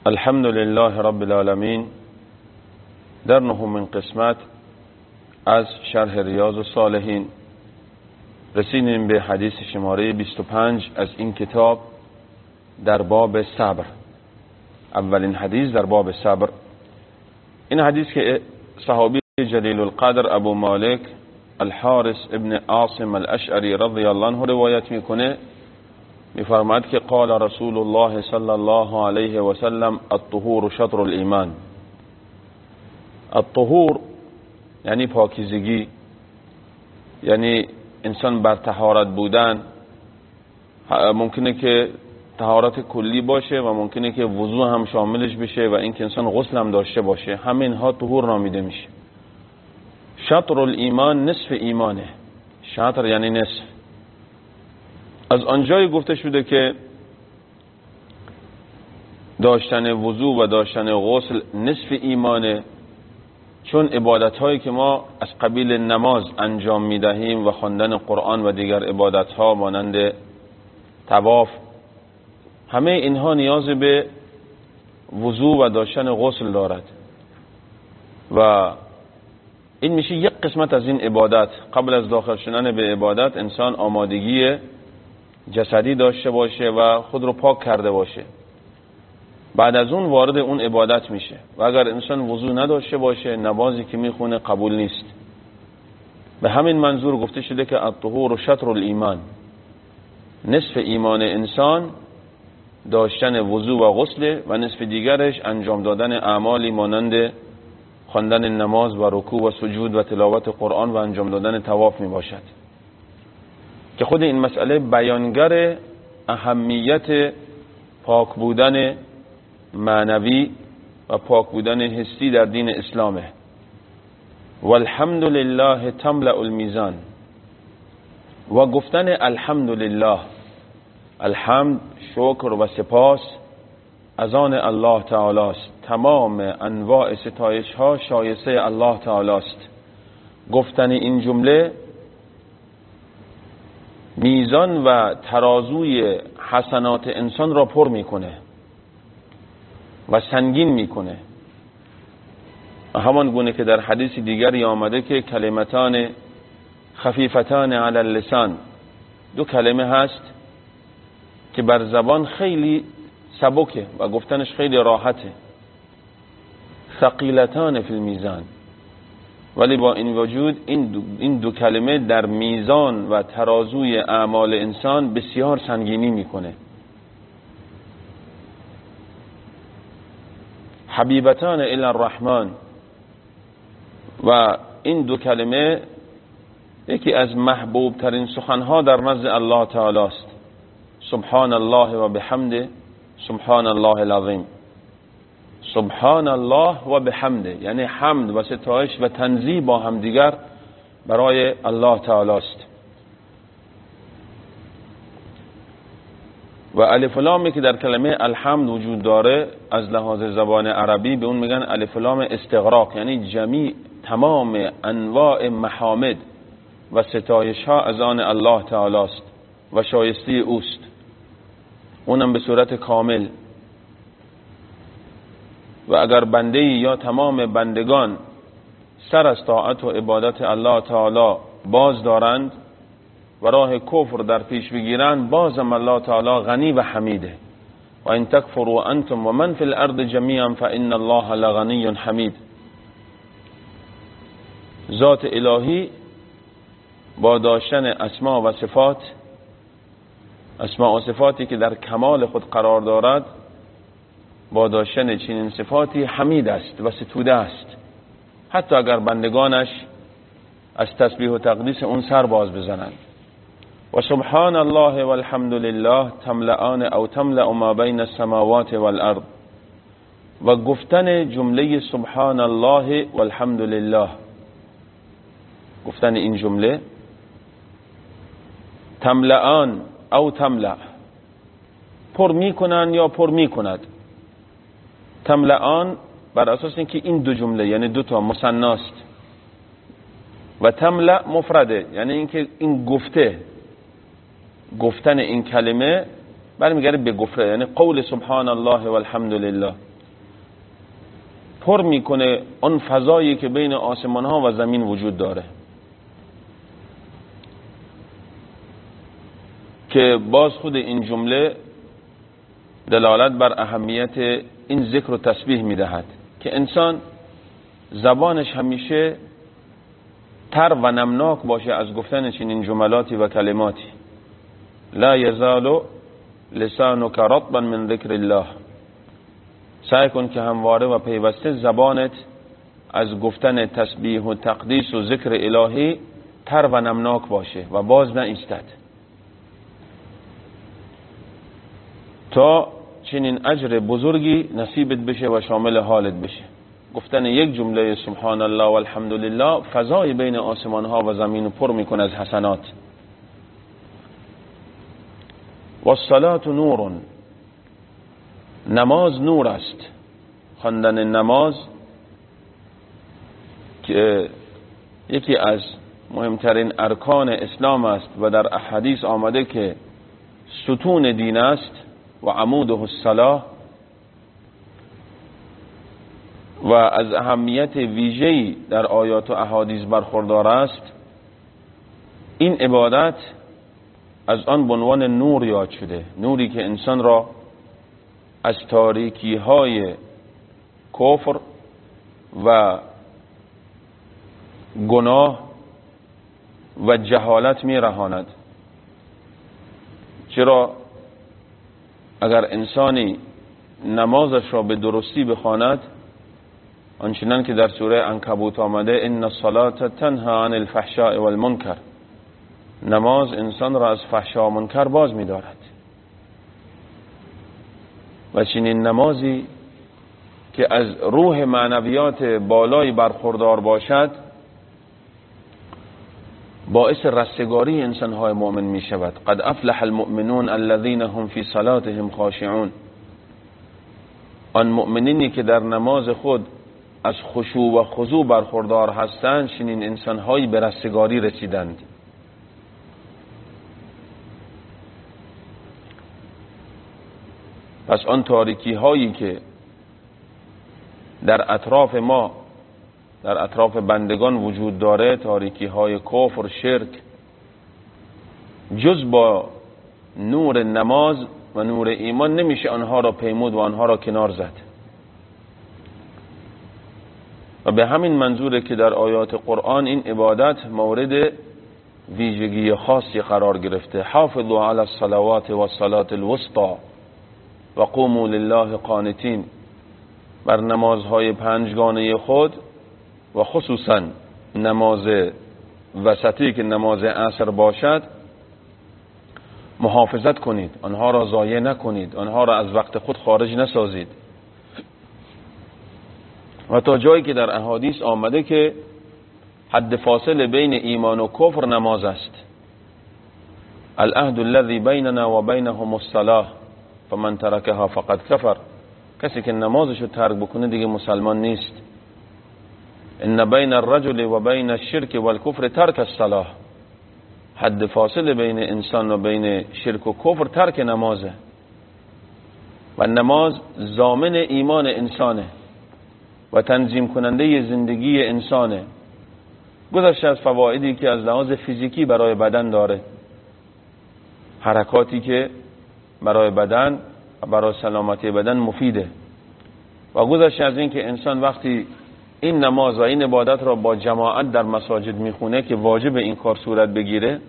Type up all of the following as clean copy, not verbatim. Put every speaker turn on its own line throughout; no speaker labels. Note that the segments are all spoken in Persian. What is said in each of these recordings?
الحمد لله رب العالمین. در نهمین قسمت از شرح ریاض الصالحین رسیدیم به حدیث شماره 25 از این کتاب در باب صبر. اولین حدیث در باب صبر. این حدیث که صحابی جلیل القدر ابو مالک الحارث ابن عاصم الاشعری رضی الله عنه روایت میکنه، میفرماید که قال رسول الله صلی الله علیه و سلم الطهور شطر الایمان. الطهور یعنی پاکیزگی، یعنی انسان بر طهارت بودن. ممکنه که طهارت کلی باشه و ممکنه که وضو هم شاملش بشه و اینکه انسان غسل هم داشته باشه. همه اینها طهور نامیده میشه. شطر الایمان نصف ایمانه. شطر یعنی نصف. از آنجایی گفته شده که داشتن وضو و داشتن غسل نصف ایمانه، چون عبادت هایی که ما از قبیل نماز انجام میدهیم و خواندن قرآن و دیگر عبادت ها مانند طواف، همه اینها نیاز به وضو و داشتن غسل دارد و این میشه یک قسمت از این عبادت. قبل از داخل شدن به عبادت انسان آمادگی جسدی داشته باشه و خود رو پاک کرده باشه، بعد از اون وارد اون عبادت میشه. و اگر انسان وضو نداشته باشه نمازی که میخونه قبول نیست. به همین منظور گفته شده که الطهور شطر الایمان، نصف ایمان انسان داشتن وضو و غسل و نصف دیگرش انجام دادن اعمالی مانند خواندن نماز و رکوع و سجود و تلاوت قرآن و انجام دادن طواف می باشد، که خود این مسئله بیانگر اهمیت پاک بودن معنوی و پاک بودن حسی در دین اسلامه. والحمد لله تملأ المیزان. و گفتن الحمد لله، الحمد شکر و سپاس از آن الله تعالی است. تمام انواع ستایش ها شایسته الله تعالی است. گفتن این جمله میزان و ترازوی حسنات انسان را پر میکنه و سنگین میکنه. همان گونه که در حدیث دیگری آمده که کلمتان خفیفتان علی اللسان، دو کلمه هست که بر زبان خیلی سبکه و گفتنش خیلی راحته، ثقیلتان فی المیزان، ولی با این وجود این دو کلمه در میزان و ترازوی اعمال انسان بسیار سنگینی میکنه. حبیبتان الی الرحمن، و این دو کلمه یکی از محبوب ترین سخنها در نزد الله تعالی است. سبحان الله و بحمده، سبحان الله العظیم. سبحان الله و بحمده یعنی حمد و ستایش و تنزیه با هم دیگر برای الله تعالی است. و الف و لامی که در کلمه الحمد وجود داره از لحاظ زبان عربی به اون میگن الف و لام استغراق، یعنی جمیع تمام انواع محامد و ستایش ها از آن الله تعالی است و شایسته اوست، اونم به صورت کامل. و اگر بنده یا تمام بندگان سر از طاعت و عبادت الله تعالی باز دارند و راه کفر در پیش بگیرند، بازم الله تعالی غنی و حمیده. و ان تکفروا انتم و من فی الارض جمیعا فان الله لغنی حمید. ذات الهی با داشتن اسما و صفات، اسما و صفاتی که در کمال خود قرار دارد، با داشتن چنین صفاتی حمید است و ستوده است، حتی اگر بندگانش از تسبیح و تقدیس اون سر باز بزنند. و سبحان الله والحمد لله تملأان او تملأ ما بین السماوات والارض. و گفتن جمله سبحان الله والحمد لله، گفتن این جمله تملأان او تملأ، پر میکنن یا پر میکند. تملأان بر اساس اینکه این دو جمله یعنی دو تا مثناست و تملأ مفرده، یعنی اینکه این گفتن این کلمه برمیگرده به گفته، یعنی قول سبحان الله والحمد لله. پر میکنه اون فضایی که بین آسمان ها و زمین وجود داره، که باز خود این جمله دلالت بر اهمیت این ذکر و تسبیح میدهد که انسان زبانش همیشه تر و نمناک باشه از گفتن چنین جملاتی و کلماتی. لا یزال لسانک رطبا من ذکر الله، سعی کن که همواره و پیوسته زبانت از گفتن تسبیح و تقدیس و ذکر الهی تر و نمناک باشه و باز نایستد، تا چنین اجر بزرگی نصیبت بشه و شامل حالت بشه. گفتن یک جمله سبحان الله و الحمد لله فضای بین آسمان ها و زمین پر میکنه از حسنات. و الصلاة نور، نماز نور است. خواندن نماز که یکی از مهمترین ارکان اسلام است و در احادیث آمده که ستون دین است و عموده الصلاة، و از اهمیت ویژه‌ای در آیات و احادیث برخوردار است. این عبادت از آن به عنوان نور یاد شده، نوری که انسان را از تاریکی های کفر و گناه و جهالت می رهاند. چرا اگر انسانی نمازش را به درستی بخواند، آنچنان که در سوره عنکبوت آمده ان الصلاة تنهی عن الفحشاء والمنکر، نماز انسان را از فحشا و منکر باز می دارد. و چنین نمازی که از روح معنویات بالایی برخوردار باشد باعث رستگاری انسان‌های مؤمن می شود. قد افلح المؤمنون الذين هم في صلاتهم خاشعون، آن مؤمنینی که در نماز خود از خشوع و خضوع برخوردار هستند، چنین انسان‌هایی به رستگاری رسیدند. پس آن تاریکی هایی که در اطراف ما، در اطراف بندگان وجود داره، تاریکی های کفر، شرک، جز با نور نماز و نور ایمان نمیشه آنها را پیمود و آنها را کنار زد. و به همین منظوره که در آیات قرآن این عبادت مورد ویژگی خاصی قرار گرفته. حافظوا علی الصلوات و الصلاة الوسطى و قوموا لله قانتین، بر نمازهای پنجگانه خود و خصوصا نماز وسطی که نماز عصر باشد محافظت کنید، آنها را ضایع نکنید، آنها را از وقت خود خارج نسازید. و تا جایی که در احادیث آمده که حد فاصله بین ایمان و کفر نماز است. العهد الذي بیننا و بینهم الصلاة فمن ترکها فقد کفر، کسی که نمازشو ترک بکنه دیگه مسلمان نیست. ان بین الرجل و بین الشرک والکفر ترک الصلاة، حد فاصله بین انسان و بین شرک و کفر ترک نمازه. و نماز ضامن ایمان انسانه و تنظیم کننده زندگی انسانه. گذشته از فوایدی که از لحاظ فیزیکی برای بدن داره، حرکاتی که برای بدن و برای سلامتی بدن مفیده. و گذشته از این که انسان وقتی این نماز و این عبادت را با جماعت در مساجد میخونه که واجب این کار صورت بگیره،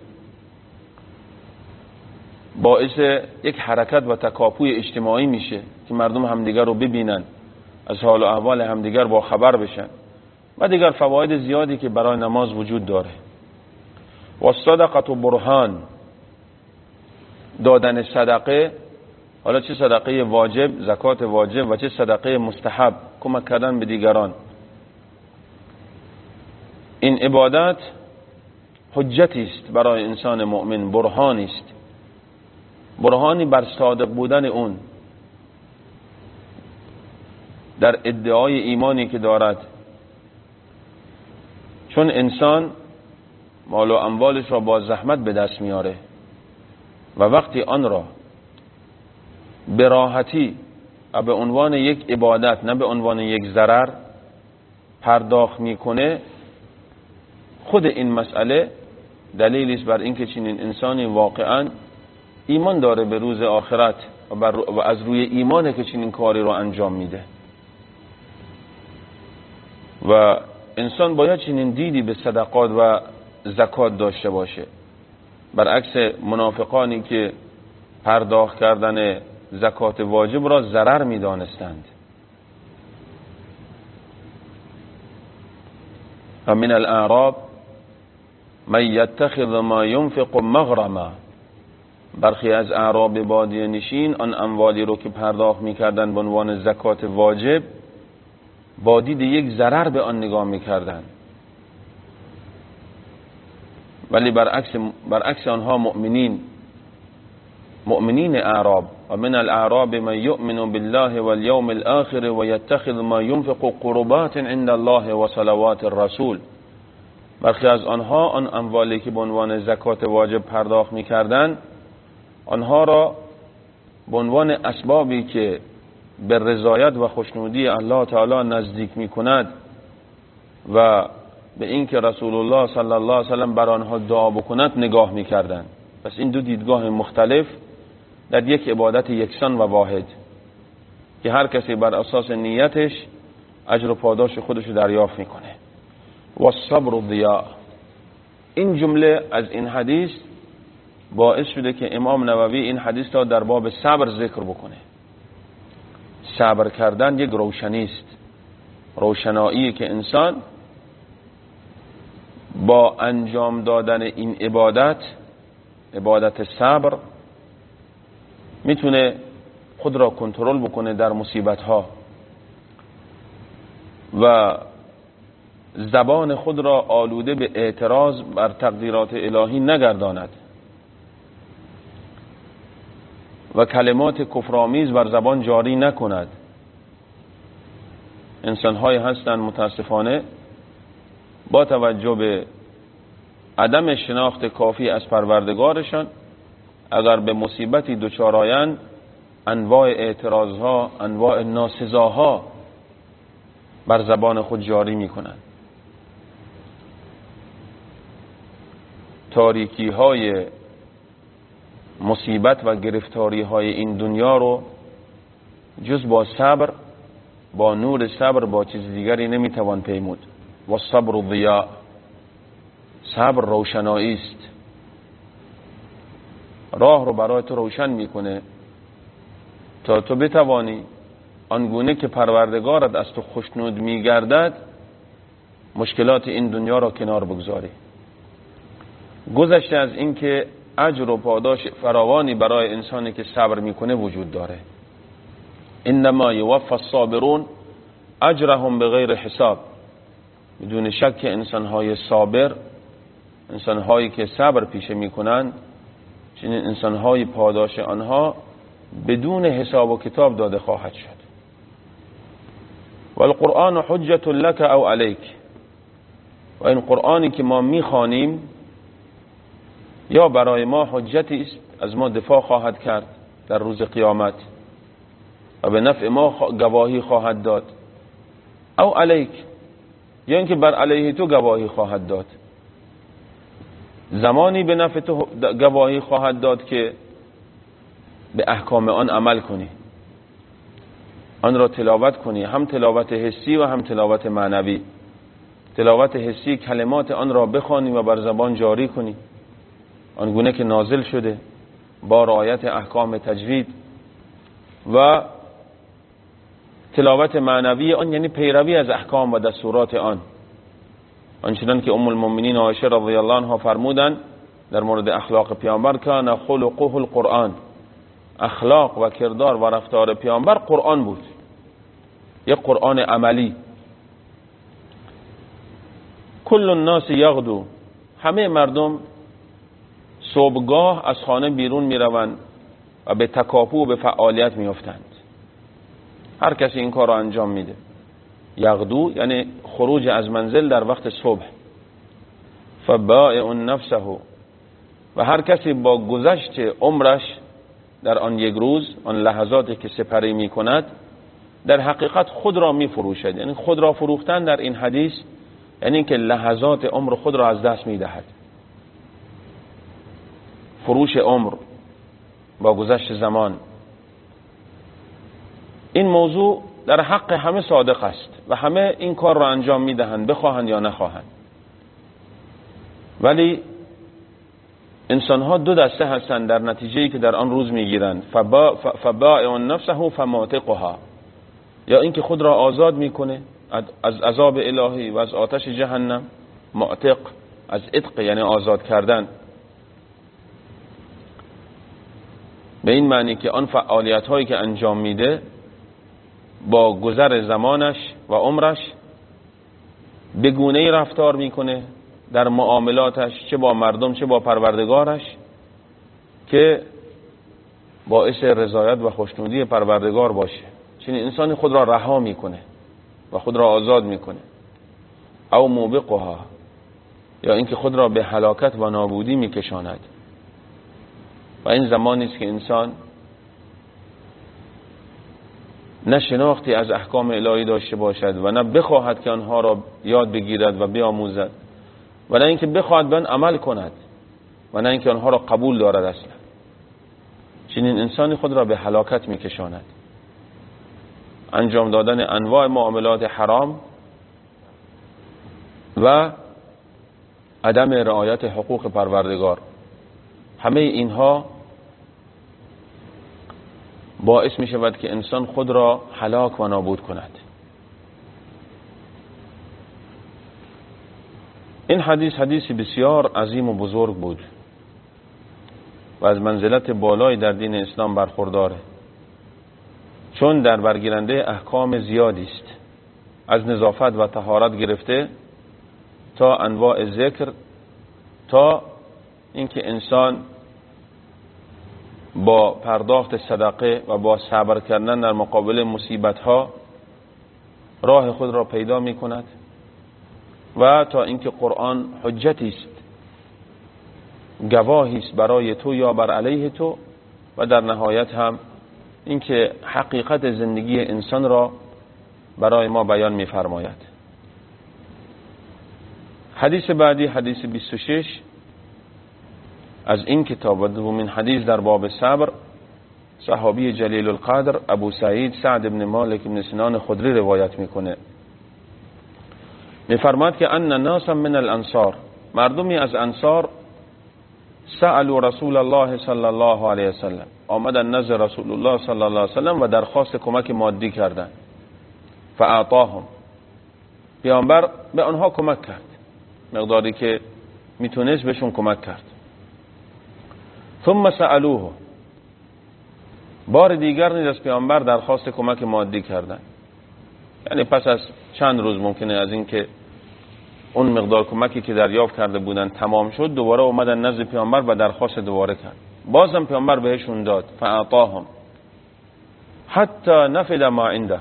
باعث یک حرکت و تکاپوی اجتماعی میشه که مردم همدیگر رو ببینن، از حال و احوال همدیگر با خبر بشن و دیگر فواید زیادی که برای نماز وجود داره. و الصدقه برهان، دادن صدقه، حالا چه صدقه واجب، زکات واجب، و چه صدقه مستحب، کمک کردن به دیگران، این عبادت حجتی است برای انسان مؤمن، برهانی است، برهانی بر صادق بودن اون در ادعای ایمانی که دارد. چون انسان مال و اموالش را با زحمت به دست میاره و وقتی آن را به راحتی و به عنوان یک عبادت، نه به عنوان یک ضرر، پرداخت میکنه، خود این مسئله دلیلی است بر اینکه چنین انسانی واقعا ایمان داره به روز آخرت و از روی ایمانه که چنین کاری رو انجام میده. و انسان باید چنین دیدی به صدقات و زکات داشته باشه، برعکس منافقانی که پرداخت کردن زکات واجب را ضرر میدانستند. و من الاعراب من یتخذ ما ينفق مغرما، برخی از اعراب بادیه نشین آن اموالی رو که پرداخت میکردن به عنوان زکات واجب با دید یک ضرر به آن نگاه میکردن، ولی برعکس آنها مؤمنین اعراب. و من الاعراب من یؤمن بالله والیوم الاخر و یتخذ ما ينفق قربات عند الله و صلوات الرسول، برخی از آنها آن اموالی که به عنوان زکات واجب پرداخت میکردن آنها را به عنوان اسبابی که به رضایت و خوشنودی الله تعالی نزدیک میکند و به اینکه رسول الله صلی الله علیه و سلم بر آنها دعا بکند نگاه میکردند. پس این دو دیدگاه مختلف در یک عبادت یکسان و واحد که هر کسی بر اساس نیتش اجر و پاداش خودش رو دریافت میکنه. و الصبر ضیاء، این جمله از این حدیث باعث شده که امام نووی این حدیث را در باب صبر ذکر بکنه. صبر کردن یک روشنی است، روشنایی که انسان با انجام دادن این عبادت صبر میتونه خود را کنترل بکنه در مصیبت ها و زبان خود را آلوده به اعتراض بر تقدیرات الهی نگرداند و کلمات کفرآمیز بر زبان جاری نکند. انسان‌هایی هستند متاسفانه با توجه به عدم شناخت کافی از پروردگارشان اگر به مصیبتی دچار آیند انواع اعتراضها، انواع ناسزاها بر زبان خود جاری می‌کنند. تاریکی های مصیبت و گرفتاری های این دنیا رو جز با صبر، با نور صبر، با چیز دیگری نمیتوان پیمود. و صبر ضیاء، صبر روشنایی است، راه رو برای تو روشن میکنه تا تو بتوانی آنگونه که پروردگارت از تو خوشنود میگردد مشکلات این دنیا را کنار بگذاری. گذشته از این که اجر و پاداش فراوانی برای انسانی که صبر میکنه وجود داره. انما یوفی الصابرون اجرهم بغیر حساب، بدون شک انسانهای صابر، انسانهایی که صبر پیشه میکنند، چنین انسانهای پاداش آنها بدون حساب و کتاب داده خواهد شد. والقرآن حجت لك او علیک، و این قرآنی که ما میخوانیم یا برای ما حجتی است، از ما دفاع خواهد کرد در روز قیامت و به نفع ما گواهی خواهد داد، او علیک، یا اینکه بر علیه تو گواهی خواهد داد. زمانی به نفع تو گواهی خواهد داد که به احکام آن عمل کنی، آن را تلاوت کنی، هم تلاوت حسی و هم تلاوت معنوی. تلاوت حسی کلمات آن را بخوانی و بر زبان جاری کنی آنگونه که نازل شده با رعایت احکام تجوید، و تلاوت معنوی آن یعنی پیروی از احکام و دستورات آن، آنچنان که ام المؤمنین عایشه رضی الله عنها فرمودند در مورد اخلاق پیامبر، کان خلقه القرآن، اخلاق و کردار و رفتار پیامبر قرآن بود، یک قرآن عملی. کل الناس یغدو، همه مردم صبحگاه از خانه بیرون می روند و به تکاپو و به فعالیت می افتند. هر کسی این کار را انجام میده. یغدو یعنی خروج از منزل در وقت صبح. فبائع نفسه، و هر کسی با گذشت عمرش در آن یک روز، آن لحظاتی که سپری می کند، در حقیقت خود را می فروشد. یعنی خود را فروختن در این حدیث یعنی که لحظات عمر خود را از دست می دهد. فروش عمر با گذشت زمان. این موضوع در حق همه صادق است و همه این کار را انجام می دهند بخواهند یا نخواهند. ولی انسان ها دو دسته هستند در نتیجه‌ای که در آن روز می گیرند. فبائع نفسه فماتقها، یا اینکه خود را آزاد میکنه از عذاب الهی و از آتش جهنم. معتق از عتق یعنی آزاد کردن، به این معنی که آن فعالیت هایی که انجام میده با گذر زمانش و عمرش به گونه‌ای رفتار میکنه در معاملاتش، چه با مردم چه با پروردگارش، که باعث رضایت و خوشنودی پروردگار باشه. چنین انسانی خود را رها میکنه و خود را آزاد میکنه. او موبقها، یا اینکه خود را به هلاکت و نابودی میکشاند. و این زمانی است که انسان نه شناختی از احکام الهی داشته باشد و نه بخواهد که آنها را یاد بگیرد و بیاموزد و نه اینکه بخواهد به آن عمل کند و نه اینکه آنها را قبول دارد اصلا. چنین انسانی خود را به هلاکت میکشاند. انجام دادن انواع معاملات حرام و عدم رعایت حقوق پروردگار، همه اینها باعث می شود که انسان خود را هلاک و نابود کند. این حدیث بسیار عظیم و بزرگ بود و از منزلت بالایی در دین اسلام برخورداره، چون در برگیرنده احکام زیادی است، از نظافت و طهارت گرفته تا انواع ذکر، تا اینکه انسان با پرداخت صدقه و با صبر کردن در مقابل مصیبت ها راه خود را پیدا می کند، و تا اینکه قرآن حجتی است، گواهی است برای تو یا بر علیه تو، و در نهایت هم اینکه حقیقت زندگی انسان را برای ما بیان می فرماید. حدیث بعدی، حدیث 26 از این کتاب و دومین حدیث در باب صبر، صحابی جلیل القدر ابو سعید سعد بن مالک بن سنان خدری روایت میکنه. میفرماد که ان ناسا من الانصار، مردمی از انصار، سألوا رسول الله صلی الله علیه وسلم، آمدن نزد رسول الله صلی الله علیه وسلم و درخواست کمک مادی کردند. فاعطاهم، پیامبر به آنها کمک کرد، مقداری که میتونست بهشون کمک کرد. ثم سألوه، بار دیگر نیز از پیامبر درخواست کمک مادی کردند. یعنی پس از چند روز ممکنه از این که اون مقدار کمکی که دریافت کرده بودن تمام شد، دوباره اومدن نزد پیامبر و درخواست دوباره کرد. بازم پیامبر بهشون داد. فاعطاهم حتی نفد ما عنده،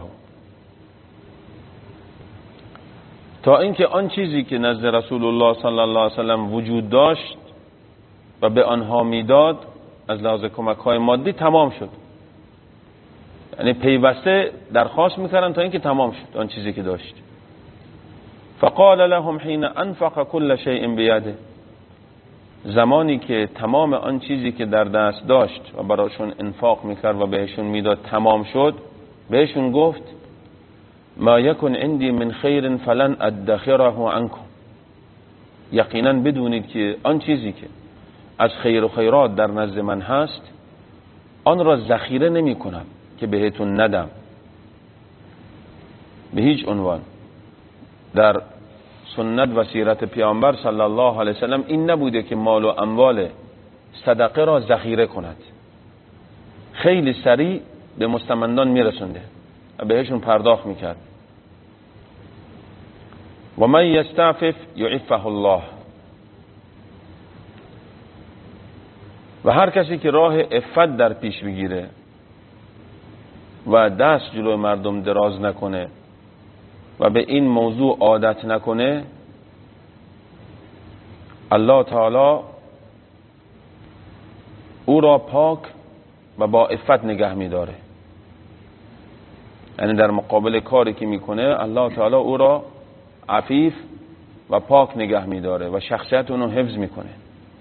تا اینکه آن چیزی که نزد رسول الله صلی الله علیه وسلم وجود داشت و به آنها میداد از لحاظ کمک های مادی تمام شد. یعنی پیوسته درخواست میکردن تا اینکه تمام شد آن چیزی که داشت. فقال لهم حين انفق كل شيء بيده، زمانی که تمام آن چیزی که در دست داشت و براشون انفاق میکرد و بهشون میداد تمام شد، بهشون گفت ما یکن عندي من خیر فلن ادخره عنكم، یقینا بدونید که آن چیزی که از خیر و خیرات در نزد من هست آن را ذخیره نمی کنم که بهتون ندم. به هیچ عنوان در سنت و سیرت پیامبر صلی الله علیه وسلم این نبوده که مال و اموال صدقه را ذخیره کند، خیلی سریع به مستمندان میرسونده و بهشون پرداخت میکرد. و من یستعفف یعفه الله، و هر کسی که راه عفت در پیش بگیره و دست جلوی مردم دراز نکنه و به این موضوع عادت نکنه، الله تعالی او را پاک و با عفت نگه می‌داره. یعنی در مقابل کاری که میکنه الله تعالی او را عفیف و پاک نگه میداره و شخصیت اونو حفظ میکنه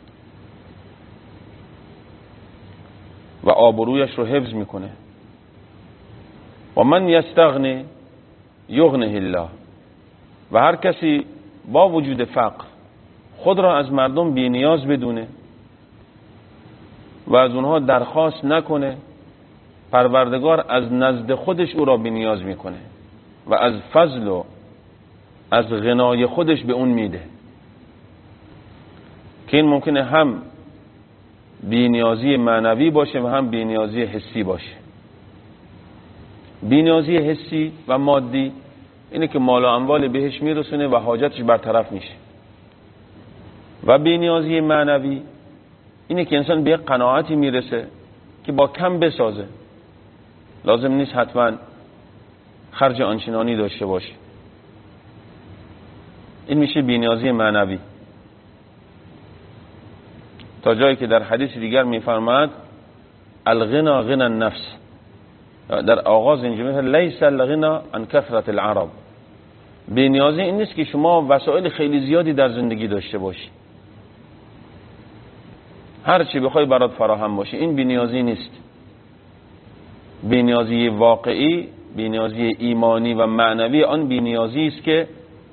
و آبرویش رو حفظ میکنه. و من یستغنی یغنه الله، و هر کسی با وجود فقر خود را از مردم بی نیاز بدونه و از اونها درخواست نکنه، پروردگار از نزد خودش او را بی نیاز میکنه و از فضل و از غنای خودش به اون میده، که این ممکنه هم بی‌نیازی معنوی باشه و هم بی‌نیازی حسی باشه. بی‌نیازی حسی و مادی اینه که مال و اموال بهش میرسونه و حاجتش برطرف میشه، و بی‌نیازی معنوی اینه که انسان به قناعتی میرسه که با کم بسازه، لازم نیست حتما خرج آنچنانی داشته باشه. این میشه بی‌نیازی معنوی، تا جایی که در حدیث دیگر میفرماد الغنا غنا النفس، در آغاز این جمله لیس الغنا عن کثرت العرب، بی‌نیازی این نیست که شما وسایل خیلی زیادی در زندگی داشته باشی، هر چی بخوای برات فراهم باشه، این بی‌نیازی نیست. بی‌نیازی واقعی، بی‌نیازی ایمانی و معنوی آن بی‌نیازی است که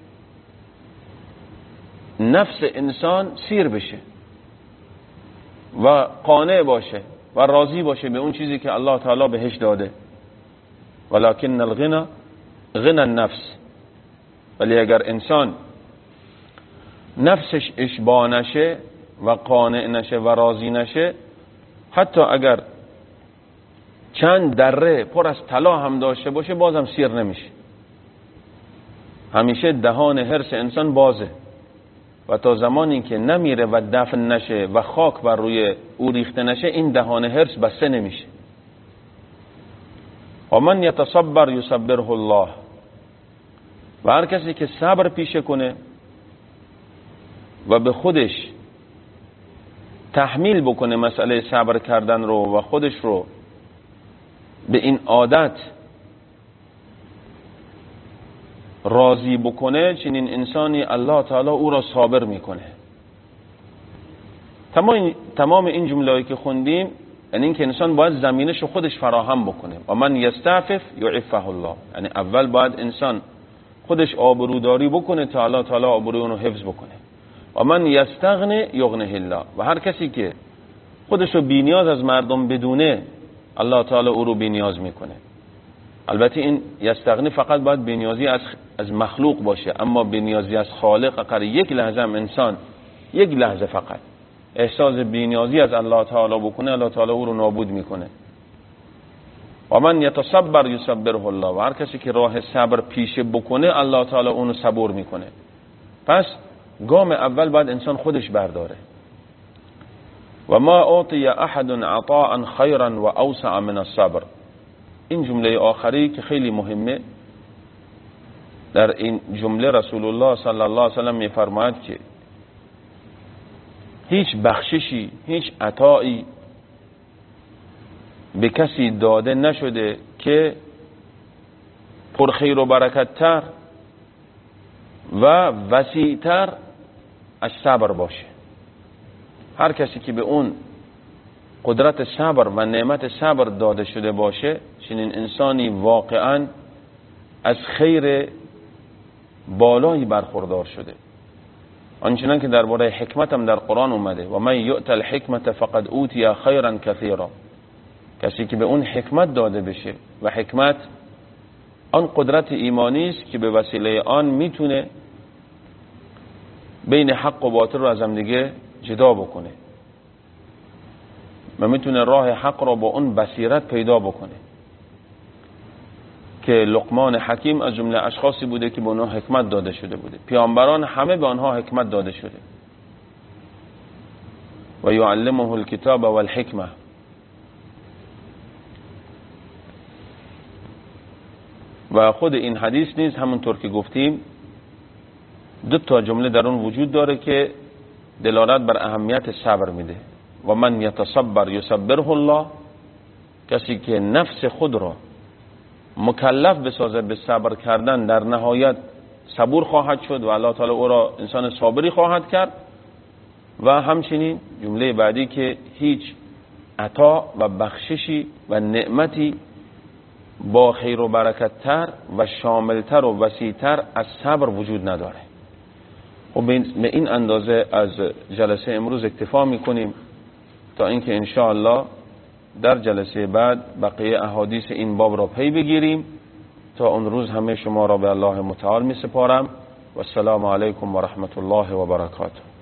نفس انسان سیر بشه و قانع باشه و راضی باشه به اون چیزی که الله تعالی بهش داده. ولکن الغنا غنا النفس، ولی اگر انسان نفسش اشباع نشه و قانع نشه و راضی نشه، حتی اگر چند دره پر از طلا هم داشته باشه بازم سیر نمیشه. همیشه دهان حرص انسان بازه و تا زمانی که نمیره و دفن نشه و خاک بر روی او ریخته نشه، این دهان حرص بسته نمیشه. و من یتصبر یصبره الله، و هر کسی که صبر پیشه کنه و به خودش تحمیل بکنه مسئله صبر کردن رو و خودش رو به این عادت راضی بکنه، چنین انسانی الله تعالی او را صابر میکنه. تمام این جمله‌ای که خوندیم یعنی این که انسان باید زمینش رو خودش فراهم بکنه. و من یستعفف یعفه الله، یعنی اول باید انسان خودش آبروداری بکنه تا الله تعالی آبروی اون رو حفظ بکنه. و من یستغنی یغنه الله، و هر کسی که خودش رو بی‌نیاز از مردم بدونه الله تعالی او رو بی‌نیاز میکنه. البته این یستغنی فقط باید بی‌نیازی از مخلوق باشه، اما بی‌نیازی از خالق اگر یک لحظه هم انسان یک لحظه فقط احساس بی‌نیازی از الله تعالی بکنه، الله تعالی او رو نابود میکنه. و من یتصبر یصبره الله، و هر کسی که راه صبر پیشه بکنه الله تعالی اونو صبور میکنه. پس گام اول باید انسان خودش برداره. و ما اعطی احد عطاء خیرا و اوسع من الصبر، این جمله آخری که خیلی مهمه، در این جمله رسول الله صلی الله علیه و سلم میفرماید که هیچ بخششی، هیچ عطایی به کسی داده نشده که پرخیر و برکت تر و وسیع تر از صبر باشه. هر کسی که به اون قدرت صبر و نعمت صبر داده شده باشه، چنین انسانی واقعا از خیر بالایی برخوردار شده. آنچنان که درباره حکمت هم در قرآن اومده و من یؤت الحکمت فقد اوتی خیرا کثیرا، کسی که به اون حکمت داده بشه، و حکمت آن قدرت ایمانی است که به وسیله آن میتونه بین حق و باطل رو از هم دیگه جدا بکنه و میتونه راه حق را با اون بصیرت پیدا بکنه، که لقمان حکیم از جمله اشخاصی بوده که به اونها حکمت داده شده بوده. پیامبران همه به آنها حکمت داده شده. و یعلمه الکتاب و الحکمه، و خود این حدیث نیز همونطور که گفتیم دو تا جمله در اون وجود داره که دلالت بر اهمیت صبر میده. و من یتصبر یصبره الله، کسی که نفس خود را مکلف بسازه به صبر کردن، در نهایت صبور خواهد شد و الله تعالی او را انسان صابری خواهد کرد. و همچنین جمله بعدی که هیچ عطا و بخششی و نعمتی با خیر و برکت تر و شاملتر و وسیعتر از صبر وجود نداره. و به این اندازه از جلسه امروز اکتفا میکنیم تا اینکه ان شاء الله در جلسه بعد بقیه احادیث این باب را پی بگیریم. تا اون روز همه شما را به الله متعال می سپارم و السلام علیکم و رحمت الله و برکاته.